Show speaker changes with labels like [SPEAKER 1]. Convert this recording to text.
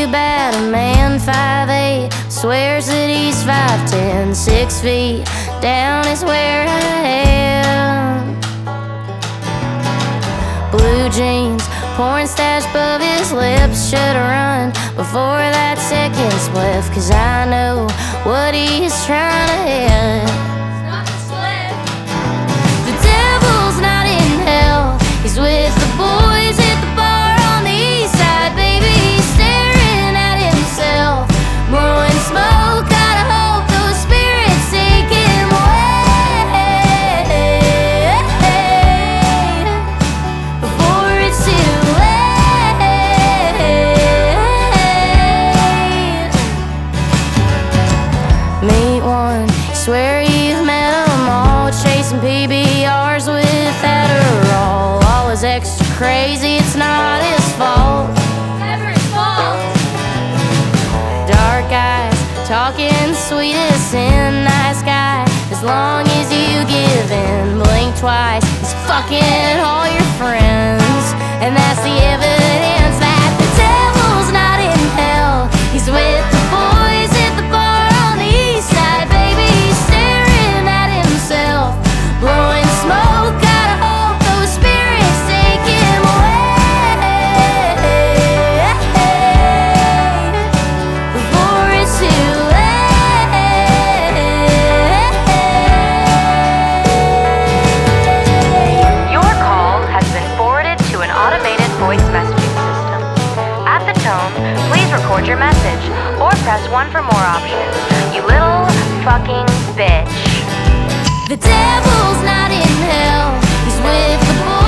[SPEAKER 1] you bad. A man 5'8", swears that he's 5'10". 6 feet down is where I am. Blue jeans, porn stash above his lips. Should've run before that second spliff, 'cause I know what he's trying to hit. The devil's not in hell, he's with the boys at the bar on the east side. Baby, he's staring at himself, blowing smoke. Gotta hope those spirits take him away before it's too late. Meet one, swear you've met them all, chasing PBRs with Adderall. All is extra crazy, it's not his fault. Never his fault. Dark eyes, talking sweetest and nice guy. As long as you give in, blink twice, he's fucking all your friends. And that's the evidence that the devil's not in hell, he's with the boys at the bar on the east side. Baby, he's staring at himself, blowing smoke. Gotta hope those spirits take him away before it's too late.
[SPEAKER 2] Your call has been forwarded to an automated voice messaging system. At the tone, please record your message or press 1 for more options. You little fucking bitch.
[SPEAKER 1] The devil's not in hell, he's with the boys.